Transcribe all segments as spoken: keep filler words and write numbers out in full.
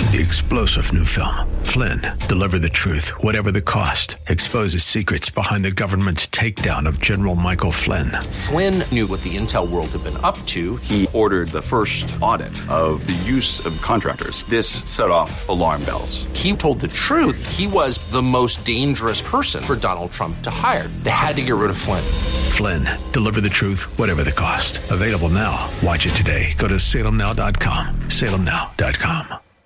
The explosive new film, Flynn, deliver the truth, whatever the cost, exposes secrets behind the government's takedown of General Michael Flynn. Flynn knew what the intel world had been up to. He ordered the first audit of the use of contractors. This set off alarm bells. He told the truth. He was the most dangerous person for Donald Trump to hire. They had to get rid of Flynn. Flynn, deliver the truth, whatever the cost. Available now. Watch it today. Go to salem now dot com. salem now dot com.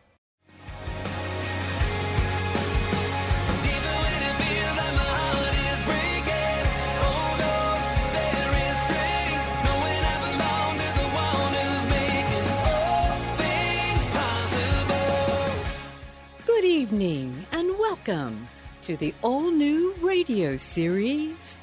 Good evening and welcome to the all-new radio series,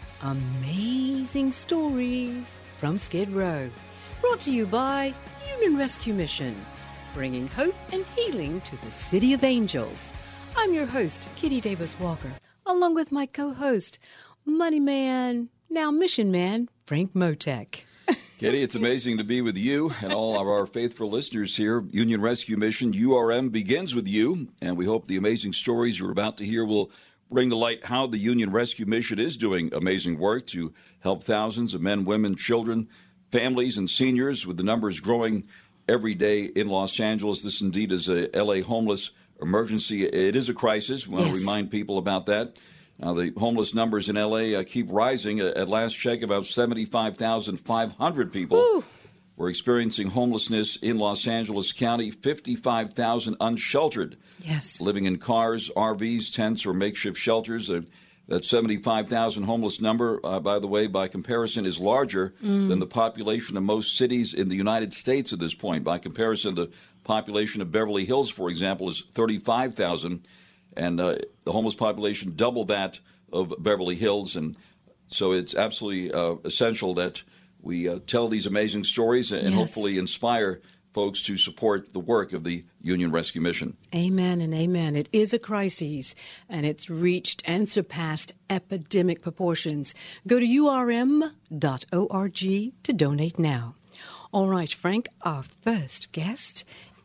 Amazing Stories from Skid Row. Brought to you by Union Rescue Mission, bringing hope and healing to the City of Angels. I'm your host, Kitty Davis Walker, along with my co-host, Money Man, now Mission Man, Frank Motek. Kitty, it's amazing to be with you and all of our faithful listeners here. Union Rescue Mission, U R M, begins with you, and we hope the amazing stories you're about to hear will bring to light how the Union Rescue Mission is doing amazing work to help thousands of men, women, children, families, and seniors, with the numbers growing every day in Los Angeles. This indeed is a L A homeless emergency. It is a crisis. We want yes. to remind people about that. Uh, the homeless numbers in L A uh, keep rising. Uh, at last check, about seventy-five thousand five hundred people Woo. were experiencing homelessness in Los Angeles County, fifty-five thousand unsheltered, yes. living in cars, R Vs, tents, or makeshift shelters. Uh, that seventy-five thousand homeless number, uh, by the way, by comparison, is larger mm. than the population of most cities in the United States at this point. By comparison, the population of Beverly Hills, for example, is thirty-five thousand. And uh, the homeless population double that of Beverly Hills. And so it's absolutely uh, essential that we uh, tell these amazing stories and yes. hopefully inspire folks to support the work of the Union Rescue Mission. Amen and amen. It is a crisis, and it's reached and surpassed epidemic proportions. Go to U R M dot org to donate now. All right, Frank, our first guest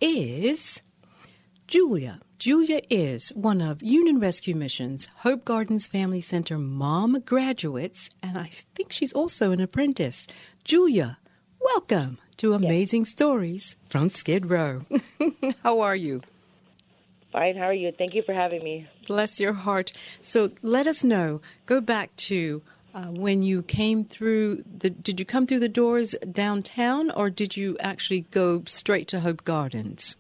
is Julia. Julia is one of Union Rescue Mission's Hope Gardens Family Center mom graduates, and I think she's also an apprentice. Julia, welcome to Amazing yes. Stories from Skid Row. How are you? Fine, how are you? Thank you for having me. Bless your heart. So let us know, go back to uh, when you came through, the, did you come through the doors downtown, or did you actually go straight to Hope Gardens?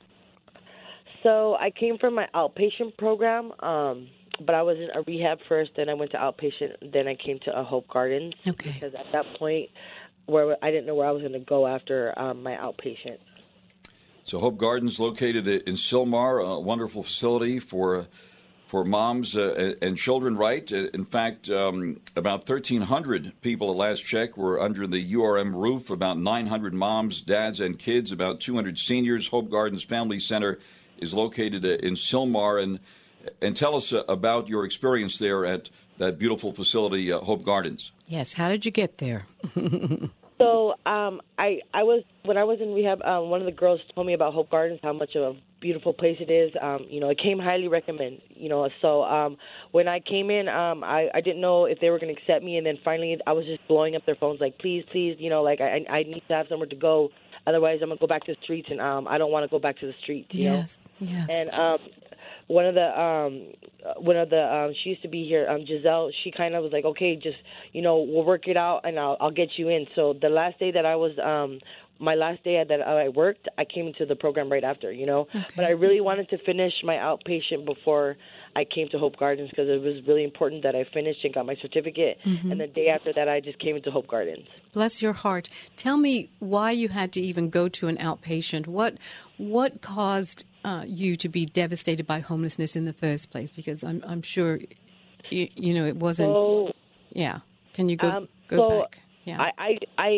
So I came from my outpatient program, um, but I was in a rehab first, then I went to outpatient, then I came to a Hope Gardens. Okay. Because at that point, where I didn't know where I was going to go after um, my outpatient. So Hope Gardens, located in Sylmar, a wonderful facility for for moms uh, and children, right? In fact, um, about thirteen hundred people at last check were under the U R M roof, about nine hundred moms, dads, and kids, about two hundred seniors. Hope Gardens Family Center is located in Sylmar, and and tell us about your experience there at that beautiful facility, uh, Hope Gardens. Yes, how did you get there? so um, I I was when I was in rehab. Um, one of the girls told me about Hope Gardens, how much of a beautiful place it is. Um, you know, it came highly recommend. You know, so um, when I came in, um, I I didn't know if they were going to accept me, and then finally I was just blowing up their phones like, please, please, you know, like I I need to have somewhere to go. Otherwise, I'm going to go back to the streets, and um, I don't want to go back to the streets, you yes, know? Yes, And um, one of the, um, one of the, um, she used to be here, um, Giselle, she kind of was like, okay, just, you know, we'll work it out, and I'll, I'll get you in. So the last day that I was, um, my last day that I worked, I came into the program right after, you know? Okay. But I really wanted to finish my outpatient before I came to Hope Gardens because it was really important that I finished and got my certificate. Mm-hmm. And the day after that, I just came into Hope Gardens. Bless your heart. Tell me why you had to even go to an outpatient. What what caused uh, you to be devastated by homelessness in the first place? Because I'm I'm sure, you, you know, it wasn't. So, yeah. Can you go um, go so back? Yeah. I, I, I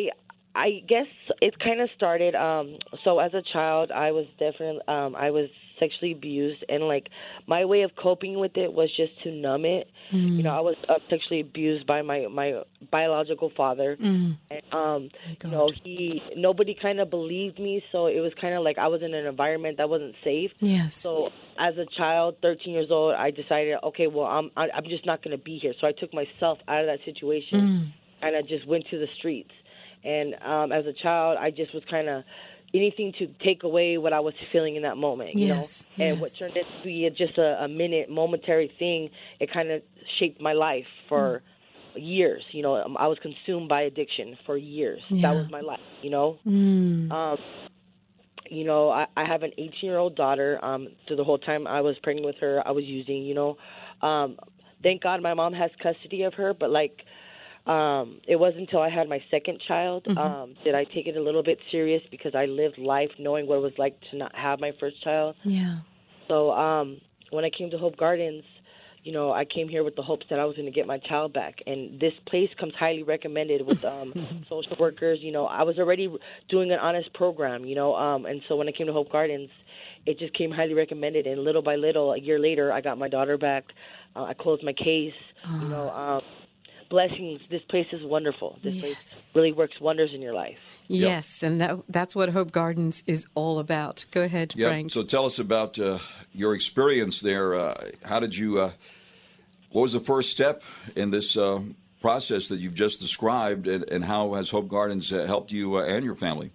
I guess it kind of started. Um, so as a child, I was definitely um, I was sexually abused, and like my way of coping with it was just to numb it. Mm. You know, I was uh, sexually abused by my, my biological father, mm. and um, you know, he nobody kind of believed me, so it was kind of like I was in an environment that wasn't safe. Yes. So as a child, thirteen years old, I decided, okay, well, I'm I, I'm just not going to be here. So I took myself out of that situation, mm. and I just went to the streets. And um, as a child, I just was kind of anything to take away what I was feeling in that moment, you yes, know. And yes. what turned out to be just a, a minute, momentary thing, it kind of shaped my life for mm. years. You know, I was consumed by addiction for years. Yeah. That was my life, you know. Mm. Um, you know, I, I have an eighteen-year-old daughter. Um, so the whole time I was pregnant with her, I was using, you know. Um, thank God my mom has custody of her, but, like, Um, it wasn't until I had my second child mm-hmm. um, that I take it a little bit serious because I lived life knowing what it was like to not have my first child. Yeah. So um, when I came to Hope Gardens, you know, I came here with the hopes that I was going to get my child back. And this place comes highly recommended with um, social workers. You know, I was already doing an honest program, you know, um, and so when I came to Hope Gardens, it just came highly recommended. And little by little, a year later, I got my daughter back. Uh, I closed my case, oh. you know, um, blessings. This place is wonderful. This yes. place really works wonders in your life. Yes, yep. and that, that's what Hope Gardens is all about. Go ahead, yep. Frank. So tell us about uh, your experience there. Uh, how did you, uh, what was the first step in this uh, process that you've just described, and, and how has Hope Gardens uh, helped you uh, and your family?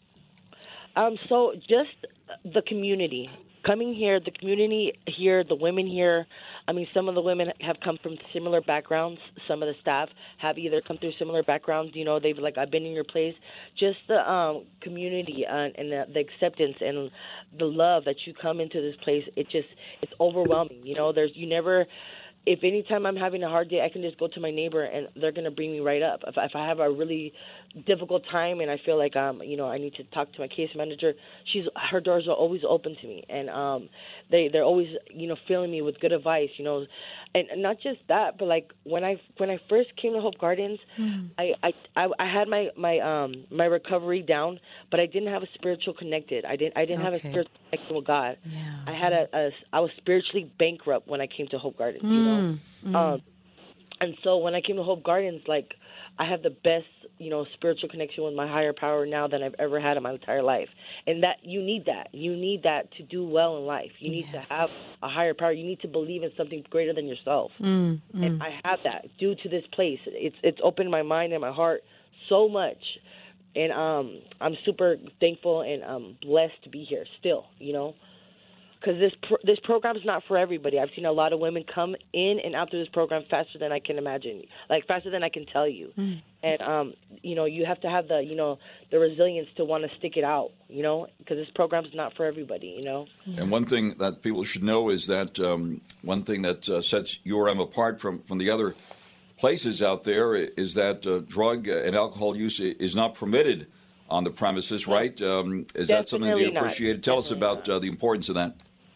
Um, so just the community. Coming here, the community here, the women here, I mean, some of the women have come from similar backgrounds. Some of the staff have either come through similar backgrounds. You know, they've like, I've been in your place. Just the um, community uh, and the, the acceptance and the love that you come into this place, it just, it's overwhelming. You know, there's, you never, if anytime I'm having a hard day, I can just go to my neighbor and they're going to bring me right up. If, if I have a really difficult time and I feel like, um, you know, I need to talk to my case manager, she's, her doors are always open to me. And um, they, they're always, you know, filling me with good advice, you know. And, and not just that, but like when I when I first came to Hope Gardens, mm. I, I, I, I had my my um my recovery down, but I didn't have a spiritual connected. I didn't I didn't okay. have a spiritual connection with God. Yeah. I had a, a I was spiritually bankrupt when I came to Hope Gardens. Mm. You know, mm. um, and so when I came to Hope Gardens, like I have the best, you know, spiritual connection with my higher power now than I've ever had in my entire life. And that you need that. You need that to do well in life. You need yes. to have a higher power. You need to believe in something greater than yourself. Mm, mm. And I have that due to this place. It's it's opened my mind and my heart so much. And um, I'm super thankful and um, blessed to be here still, you know. Because this pr- this program is not for everybody. I've seen a lot of women come in and out through this program faster than I can imagine, like faster than I can tell you. Mm. And um, you know, you have to have the you know the resilience to want to stick it out, you know, because this program is not for everybody, you know. Yeah. And one thing that people should know is that um, one thing that uh, sets U R M apart from from the other places out there is that uh, drug and alcohol use is not permitted on the premises, right? Um, is Definitely that something they appreciate? Tell Definitely us about uh, the importance of that.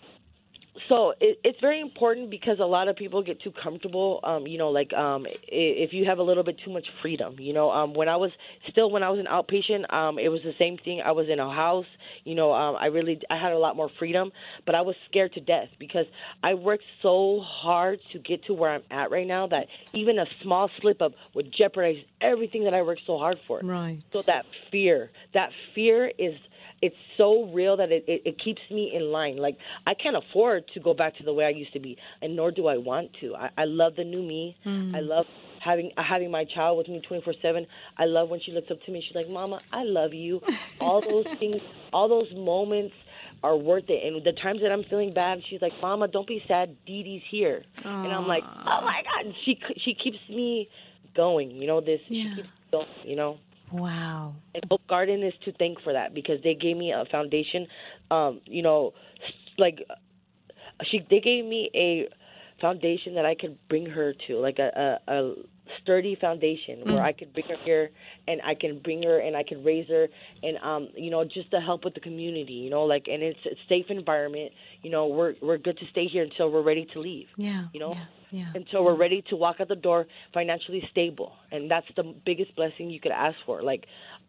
So it, it's very important because a lot of people get too comfortable. Um, you know, like um, if you have a little bit too much freedom. You know, um, when I was still when I was an outpatient, um, it was the same thing. I was in a house. You know, um, I really I had a lot more freedom, but I was scared to death because I worked so hard to get to where I'm at right now that even a small slip up would jeopardize everything that I worked so hard for. Right. So that fear, that fear is. It's so real that it, it, it keeps me in line. Like, I can't afford to go back to the way I used to be, and nor do I want to. I, I love the new me. Mm. I love having having my child with me twenty-four seven. I love when she looks up to me. She's like, Mama, I love you. All those things, all those moments are worth it. And the times that I'm feeling bad, she's like, Mama, don't be sad. Dee Dee's here. Aww. And I'm like, oh, my God. And she, she keeps me going. You know, this. Yeah. She keeps me going, you know. Wow. And Hope Garden is to thank for that because they gave me a foundation. Um, you know, like she, they gave me a foundation that I could bring her to, like a, a, a sturdy foundation mm. where I could bring her here and I can bring her and I can raise her and, um, you know, just to help with the community, you know, like, and it's a safe environment. You know, we're, we're good to stay here until we're ready to leave. Yeah. You know? Yeah. Yeah. Until we're ready to walk out the door financially stable. And that's the biggest blessing you could ask for. Like,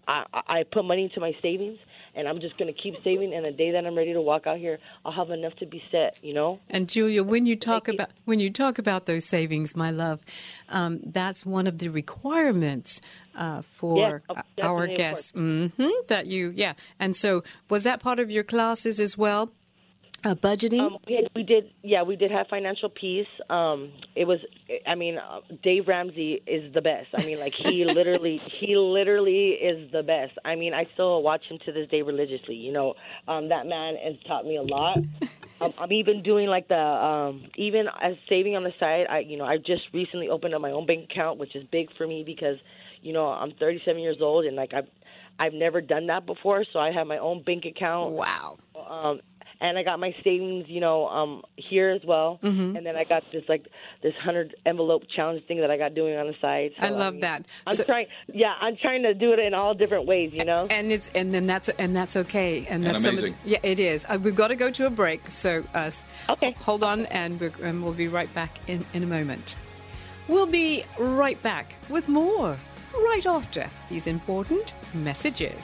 I, I put money into my savings, and I'm just going to keep saving. And the day that I'm ready to walk out here, I'll have enough to be set, you know? And Julia, when you talk Thank about you. when you talk about those savings, my love, um, that's one of the requirements uh, for yes, our guests. Mm-hmm, that you, yeah. And so, was that part of your classes as well? Uh, budgeting? Um, we, had, we did, yeah, we did have financial peace. Um, it was, I mean, uh, Dave Ramsey is the best. I mean, like he literally, he literally is the best. I mean, I still watch him to this day religiously. You know, um, that man has taught me a lot. um, I'm even doing like the, um, even as saving on the side. I, you know, I just recently opened up my own bank account, which is big for me because, you know, I'm thirty-seven years old and like I've, I've never done that before. So I have my own bank account. Wow. Um, And I got my savings, you know, um, here as well. Mm-hmm. And then I got this like this hundred envelope challenge thing that I got doing on the side. So, I love I mean, that. I'm so, trying, yeah, I'm trying to do it in all different ways, you know. And it's and then that's and that's okay. And that's and amazing. Some of the, yeah, it is. Uh, we've got to go to a break, so uh, okay, hold on, and, we're, and we'll be right back in, in a moment. We'll be right back with more right after these important messages.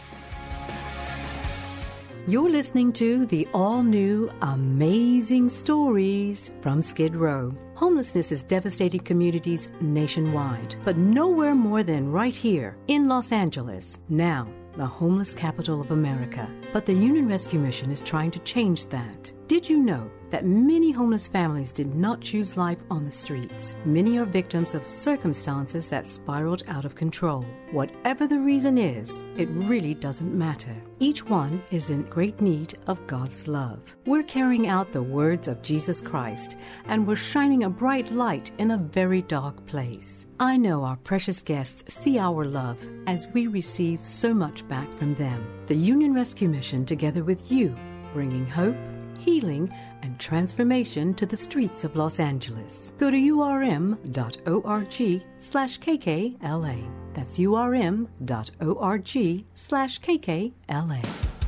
You're listening to the all-new Amazing Stories from Skid Row. Homelessness is devastating communities nationwide, but nowhere more than right here in Los Angeles. Now, the homeless capital of America. But the Union Rescue Mission is trying to change that. Did you know that many homeless families did not choose life on the streets? Many are victims of circumstances that spiraled out of control. Whatever the reason is, it really doesn't matter. Each one is in great need of God's love. We're carrying out the words of Jesus Christ, and we're shining a bright light in a very dark place. I know our precious guests see our love as we receive so much back from them. The Union Rescue Mission, together with you, bringing hope, healing, and transformation to the streets of Los Angeles. Go to urm.org slash KKLA. That's urm.org slash KKLA.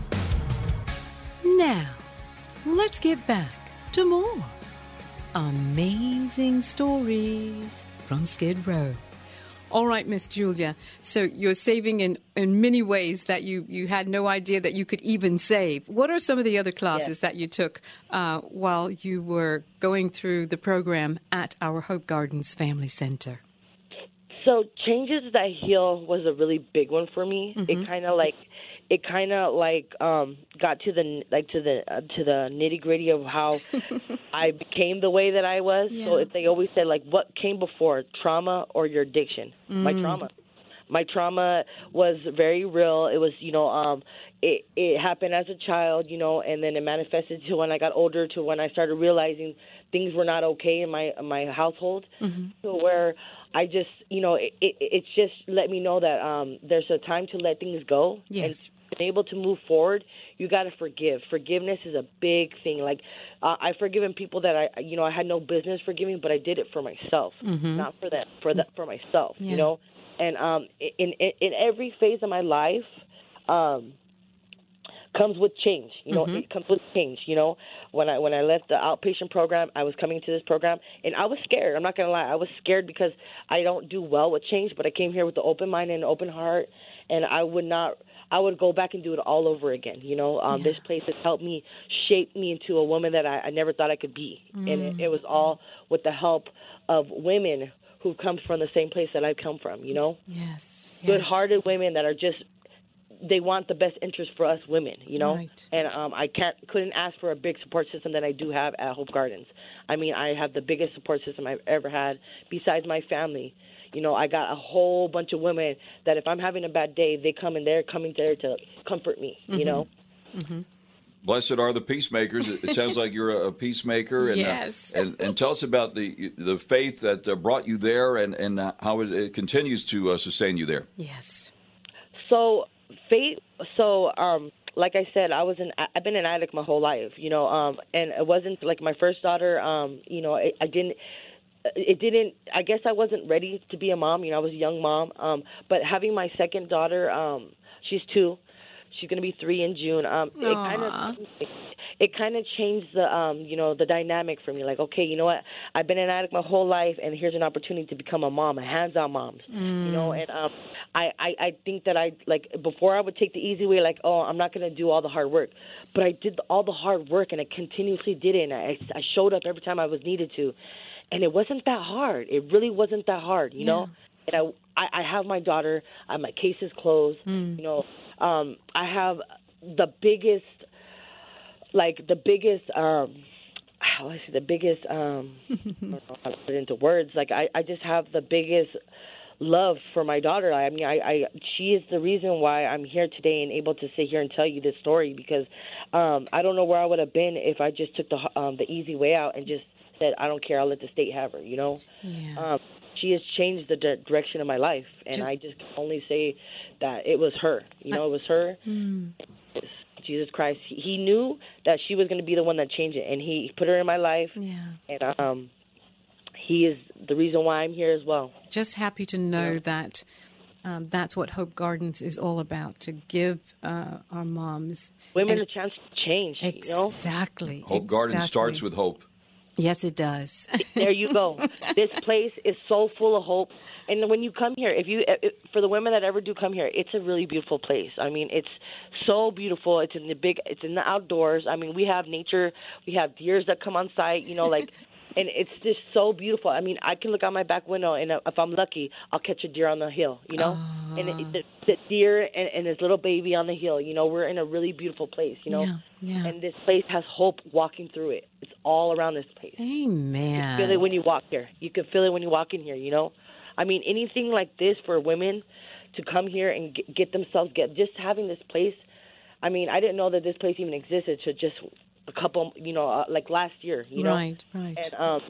Now, let's get back to more amazing stories from Skid Row. All right, Miss Julia. So you're saving in, in many ways that you, you had no idea that you could even save. What are some of the other classes yes. that you took uh, while you were going through the program at our Hope Gardens Family Center? So Changes That Heal was a really big one for me. Mm-hmm. It kind of like it kind of like um, got to the like to the uh, to the nitty gritty of how I became the way that I was. Yeah. So if they always said like, what came before, trauma or your addiction? Mm. My trauma. My trauma was very real. It was, you know, um, it it happened as a child, you know, and then it manifested to when I got older, to when I started realizing things were not okay in my in my household, mm-hmm. to where I just, you know, it, it it's just let me know that um, there's a time to let things go. Yes. And being able to move forward, you got to forgive. Forgiveness is a big thing. Like, uh, I've forgiven people that I, you know, I had no business forgiving, but I did it for myself, mm-hmm. not for them, for the, for myself, yeah. you know. And um, in, in in every phase of my life, um, comes with change. You know, mm-hmm. it comes with change. You know, when I when I left the outpatient program, I was coming to this program, and I was scared. I'm not gonna lie, I was scared because I don't do well with change. But I came here with an open mind and an open heart, and I would not. I would go back and do it all over again. You know, um, yeah. This place has helped me shape me into a woman that I, I never thought I could be, mm. and it, it was all with the help of women who come from the same place that I come from. You know, yes, yes. good-hearted women that are just. They want the best interest for us women, you know, right. and um, I can't couldn't ask for a big support system that I do have at Hope Gardens. I mean, I have the biggest support system I've ever had besides my family. You know, I got a whole bunch of women that if I'm having a bad day, they come and they're coming there to comfort me, mm-hmm. you know. Mm-hmm. Blessed are the peacemakers. It sounds like you're a peacemaker. And, yes. Uh, and, and tell us about the the faith that uh, brought you there and, and uh, how it, it continues to uh, sustain you there. Yes. So... Faith. So, um, like I said, I was an I've been an addict my whole life, you know, um, and it wasn't like my first daughter. Um, you know, I, I didn't. It didn't. I guess I wasn't ready to be a mom. You know, I was a young mom. Um, but having my second daughter, um, she's two. She's going to be three in June. Um, it kind of it, it kind of changed the um, you know, the dynamic for me. Like, okay, you know what? I've been an addict my whole life, and here's an opportunity to become a mom, a hands-on mom. Mm. You know, and um, I, I I think that I like before I would take the easy way, like, oh, I'm not going to do all the hard work, but I did all the hard work, and I continuously did it, and I, I showed up every time I was needed to, and it wasn't that hard. It really wasn't that hard, you yeah. know. And I, I I have my daughter. Uh, my case is closed. Mm. You know, um, I have the biggest, like the biggest, um, how do I say the biggest, um, I don't know how to put it into words. Like I, I just have the biggest love for my daughter. I mean, I, I she is the reason why I'm here today and able to sit here and tell you this story, because um, I don't know where I would have been if I just took the um, the easy way out and just said, I don't care, I'll let the state have her, you know? Yeah. Um, she has changed the di- direction of my life, and just, I just can only say that it was her. You know, I, it was her. Mm. Jesus Christ. He, he knew that she was going to be the one that changed it, and he put her in my life. Yeah. And um, he is the reason why I'm here as well. Just happy to know yeah. that um, that's what Hope Gardens is all about, to give uh, our moms... Women and, a chance to change, exactly, you know? Exactly. Hope Gardens starts with hope. Yes, it does. There you go. This place is so full of hope. And when you come here, if you if, for the women that ever do come here, it's a really beautiful place. I mean, it's so beautiful. It's in the big, it's in the outdoors. I mean, we have nature. We have deers that come on site, you know, like, and it's just so beautiful. I mean, I can look out my back window, and if I'm lucky, I'll catch a deer on the hill, you know? Uh, and it, the, the deer and, and his little baby on the hill, you know, we're in a really beautiful place, you know? Yeah, yeah. And this place has hope walking through it. It's all around this place. Amen. You can feel it when you walk here. You can feel it when you walk in here, you know? I mean, anything like this for women to come here and get, get themselves, get just having this place. I mean, I didn't know that this place even existed to just a couple, you know, uh, like last year, you know? Right, right. And um,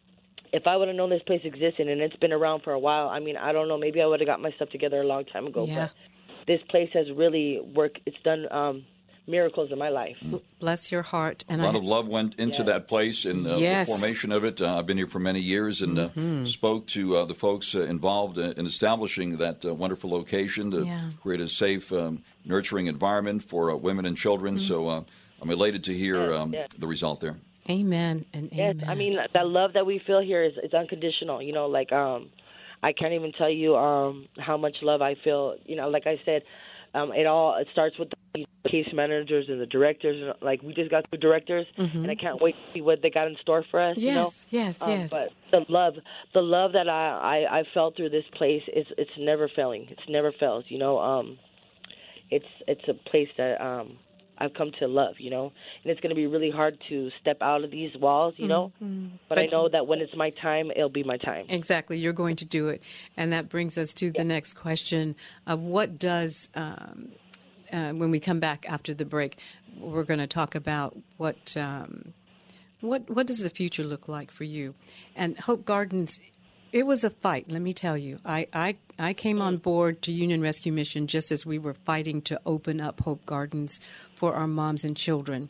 if I would have known this place existed and it's been around for a while, I mean, I don't know, maybe I would have got my stuff together a long time ago. Yeah. But this place has really worked. It's done um, miracles in my life. Bless your heart. And a lot I, of love went into yeah. that place and uh, yes. the formation of it. Uh, I've been here for many years and mm-hmm. uh, spoke to uh, the folks uh, involved in establishing that uh, wonderful location to yeah. create a safe, um, nurturing environment for uh, women and children. Mm-hmm. So uh, I'm elated to hear yes, um, yes. the result there. Amen and yes, amen. I mean, that love that we feel here is it's unconditional. You know, like um, I can't even tell you um, how much love I feel. You know, like I said, um, it all it starts with the case managers and the directors. Like we just got the directors, mm-hmm. and I can't wait to see what they got in store for us. Yes, you know? yes, um, yes. But the love, the love that I, I, I felt through this place is it's never failing. It's never fails. You know, um, it's it's a place that. Um, I've come to love, you know, and it's going to be really hard to step out of these walls, you know, mm-hmm. but, but I know that when it's my time, it'll be my time. Exactly. You're going to do it. And that brings us to the yeah. next question. Uh, what does, um, uh, when we come back after the break, we're going to talk about what, um, what, what does the future look like for you? And Hope Gardens, it was a fight, let me tell you. I, I, I came on board to Union Rescue Mission just as we were fighting to open up Hope Gardens for our moms and children.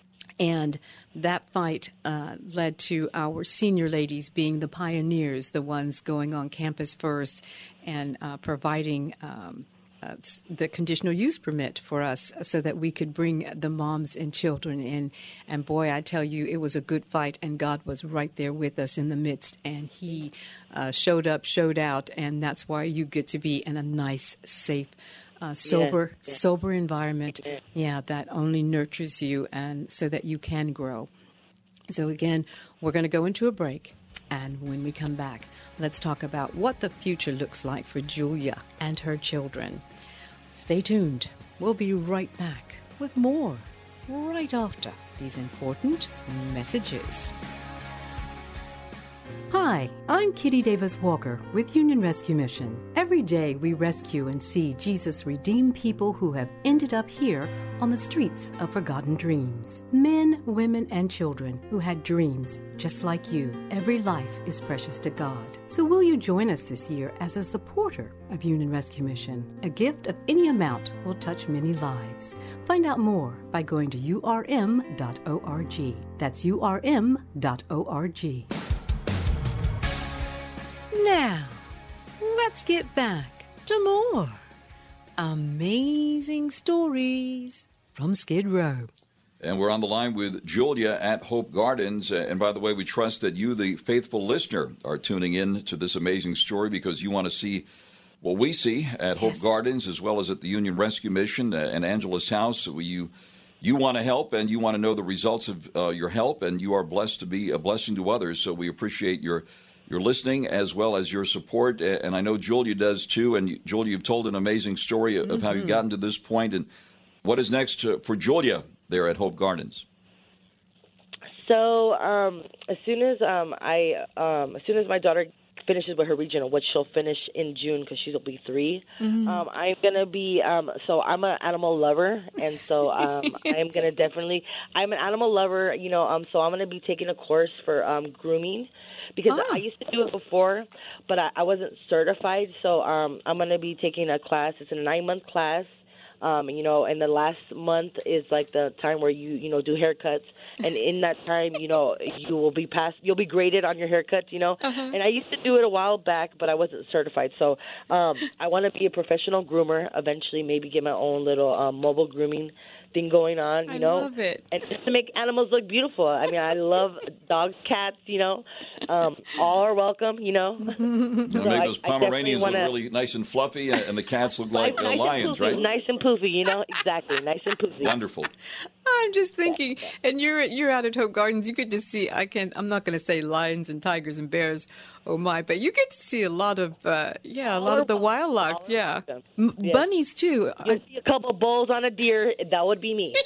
And that fight uh, led to our senior ladies being the pioneers, the ones going on campus first and uh, providing um, uh, the conditional use permit for us so that we could bring the moms and children in. And boy, I tell you, it was a good fight, and God was right there with us in the midst. And he uh, showed up, showed out, and that's why you get to be in a nice, safe Uh, sober, yes, yes. sober environment, yeah, that only nurtures you and so that you can grow. So again, we're going to go into a break, and when we come back, let's talk about what the future looks like for Julia and her children. Stay tuned. We'll be right back with more right after these important messages. Hi, I'm Kitty Davis Walker with Union Rescue Mission. Every day we rescue and see Jesus redeem people who have ended up here on the streets of forgotten dreams. Men, women, and children who had dreams just like you. Every life is precious to God. So will you join us this year as a supporter of Union Rescue Mission? A gift of any amount will touch many lives. Find out more by going to U R M dot org. That's U R M dot org. Now, let's get back to more Amazing stories from Skid Row. And we're on the line with Julia at Hope Gardens. And by the way, we trust that you, the faithful listener, are tuning in to this amazing story because you want to see what we see at Hope yes. Gardens as well as at the Union Rescue Mission and Angela's house. You you want to help and you want to know the results of uh, your help, and you are blessed to be a blessing to others. So we appreciate your your listening as well as your support. And I know Julia does too. And Julia, you've told an amazing story of mm-hmm. how you've gotten to this point. And what is next for Julia there at Hope Gardens? So um, as soon as um, I, um, as soon as my daughter finishes with her regional, which she'll finish in June because she'll be three, mm-hmm. um, I'm gonna be. Um, so I'm an animal lover, and so um, I'm gonna definitely. I'm an animal lover, you know. Um, so I'm gonna be taking a course for um, grooming because oh. I used to do it before, but I, I wasn't certified. So um, I'm gonna be taking a class. It's a nine month class. Um, you know, and the last month is like the time where you, you know, do haircuts. And in that time, you know, you will be passed, you'll be graded on your haircuts, you know. Uh-huh. And I used to do it a while back, but I wasn't certified. So um, I want to be a professional groomer, eventually maybe get my own little um, mobile grooming thing going on, you I know. I love it. And just to make animals look beautiful. I mean, I love dogs, cats, you know. Um, all are welcome, you know. So make those Pomeranians wanna... look really nice and fluffy, and the cats look like nice uh, lions, poofy, right? Nice and poofy, you know. Exactly, nice and poofy. Wonderful. I'm just thinking, yeah, yeah. and you're you're out at Hope Gardens. You could just see. I can. I'm not going to say lions and tigers and bears. Oh my! But you get to see a lot of, uh, yeah, a lot of the wildlife. Yeah, M- yes. bunnies too. You see a couple bulls on a deer. That would be me.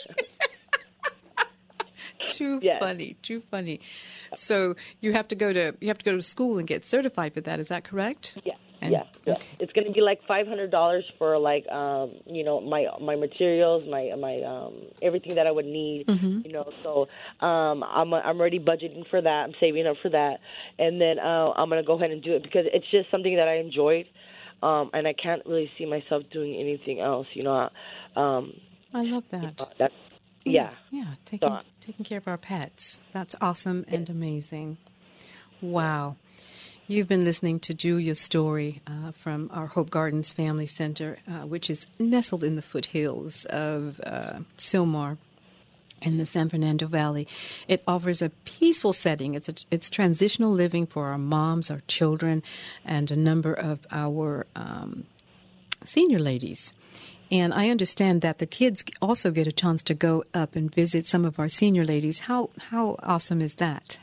Too yes. funny. Too funny. So you have to go to you have to go to school and get certified for that. Is that correct? Yeah. And, yeah, yeah. Okay. It's going to be like five hundred dollars for like um, you know my my materials, my my um, everything that I would need. Mm-hmm. You know, so um, I'm I'm already budgeting for that. I'm saving up for that, and then uh, I'm going to go ahead and do it because it's just something that I enjoyed, um, and I can't really see myself doing anything else. You know, um, I love that. You know, that's yeah, yeah, taking so, taking care of our pets. That's awesome and amazing. Wow. You've been listening to Julia's story uh, from our Hope Gardens Family Center, uh, which is nestled in the foothills of uh, Sylmar in the San Fernando Valley. It offers a peaceful setting. It's a, it's transitional living for our moms, our children, and a number of our um, senior ladies. And I understand that the kids also get a chance to go up and visit some of our senior ladies. How how awesome is that?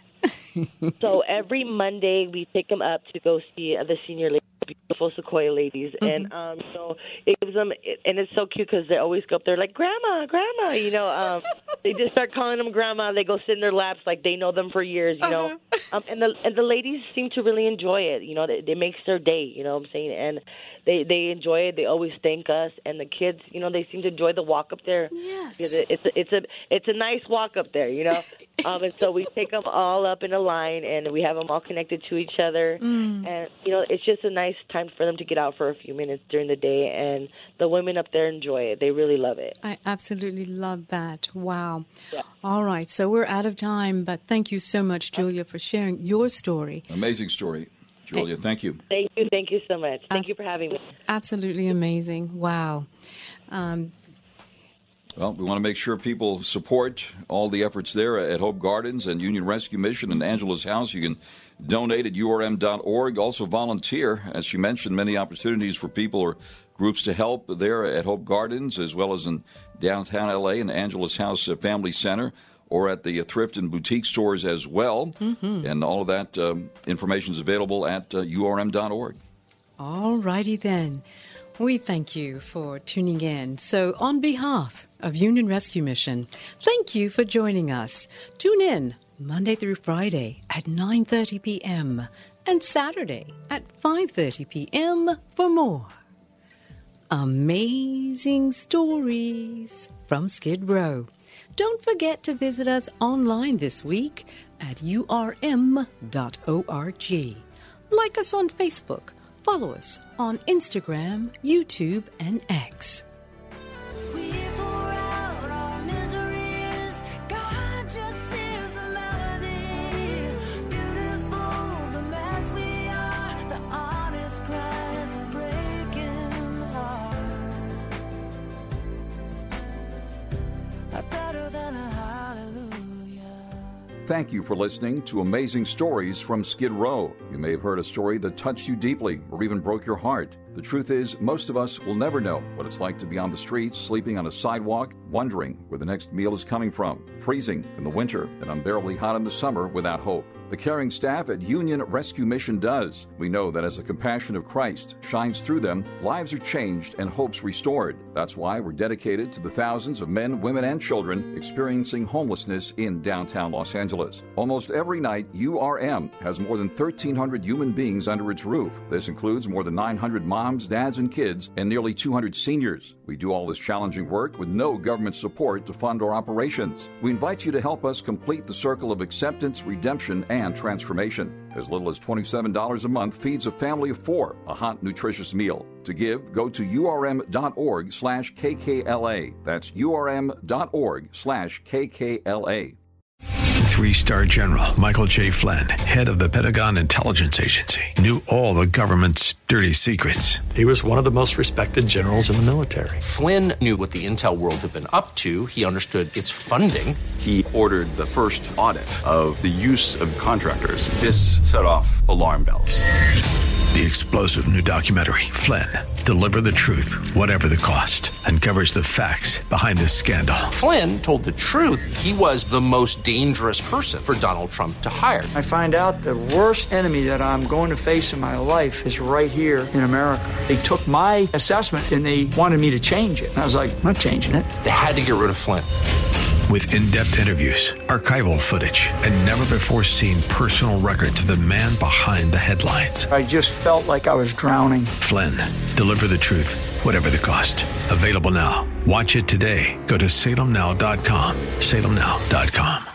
So every Monday we take them up to go see the senior ladies, beautiful Sequoia ladies, mm-hmm. and um, so it gives them, and it's so cute because they always go up there like grandma, grandma, you know. Um, they just start calling them grandma. They go sit in their laps like they know them for years, you know. Uh-huh. Um, and the and the ladies seem to really enjoy it. You know, it, it makes their day. You know what I'm saying? And they they enjoy it. They always thank us, and the kids, you know, they seem to enjoy the walk up there. Yes, it's a, it's a it's a it's a nice walk up there, you know. um, and so we take them all up in a line, and we have them all connected to each other, mm. and you know, it's just a nice time for them to get out for a few minutes during the day, and the women up there enjoy it. They really love it. I absolutely love that. Wow. Yeah. All right, so we're out of time, but thank you so much, Julia, for sharing your story. Amazing story. Julia, thank you. Thank you. Thank you so much. Thank Abs- you for having me. Absolutely amazing. Wow. Um, well, we want to make sure people support all the efforts there at Hope Gardens and Union Rescue Mission and Angela's house. You can donate at U R M dot org. Also volunteer. As she mentioned, many opportunities for people or groups to help there at Hope Gardens, as well as in downtown L A and Angela's House Family Center, or at the thrift and boutique stores as well. Mm-hmm. And all of that um, information is available at uh, U R M dot org. All righty then. We thank you for tuning in. So on behalf of Union Rescue Mission, thank you for joining us. Tune in Monday through Friday at nine thirty p.m. and Saturday at five thirty p.m. for more amazing stories from Skid Row. Don't forget to visit us online this week at U R M dot org. Like us on Facebook. Follow us on Instagram, YouTube, and X. thank you for listening to Amazing Stories from Skid Row. You may have heard a story that touched you deeply or even broke your heart. The truth is, most of us will never know what it's like to be on the streets, sleeping on a sidewalk, wondering where the next meal is coming from, freezing in the winter and unbearably hot in the summer without hope. The caring staff at Union Rescue Mission does. We know that as the compassion of Christ shines through them, lives are changed and hopes restored. That's why we're dedicated to the thousands of men, women, and children experiencing homelessness in downtown Los Angeles. Almost every night, U R M has more than thirteen hundred human beings under its roof. This includes more than nine hundred moms, dads, and kids, and nearly two hundred seniors. We do all this challenging work with no government support to fund our operations. We invite you to help us complete the circle of acceptance, redemption, and and transformation. As little as twenty-seven dollars a month feeds a family of four a hot, nutritious meal. To give, go to urm.org slash KKLA. That's urm.org slash KKLA. Three-star General Michael J. Flynn, head of the Pentagon Intelligence Agency, knew all the government's dirty secrets. He was one of the most respected generals in the military. Flynn knew what the intel world had been up to. He understood its funding. He ordered the first audit of the use of contractors. This set off alarm bells. The explosive new documentary, Flynn, Deliver the Truth, Whatever the Cost, uncovers the facts behind this scandal. Flynn told the truth. He was the most dangerous person for Donald Trump to hire. I find out the worst enemy that I'm going to face in my life is right here in America. They took my assessment and they wanted me to change it. And I was like, I'm not changing it. They had to get rid of Flynn. With in-depth interviews, archival footage, and never-before-seen personal records of the man behind the headlines. I just felt like I was drowning. Flynn, Deliver the Truth, Whatever the Cost. Available now. Watch it today. Go to salem now dot com. salem now dot com.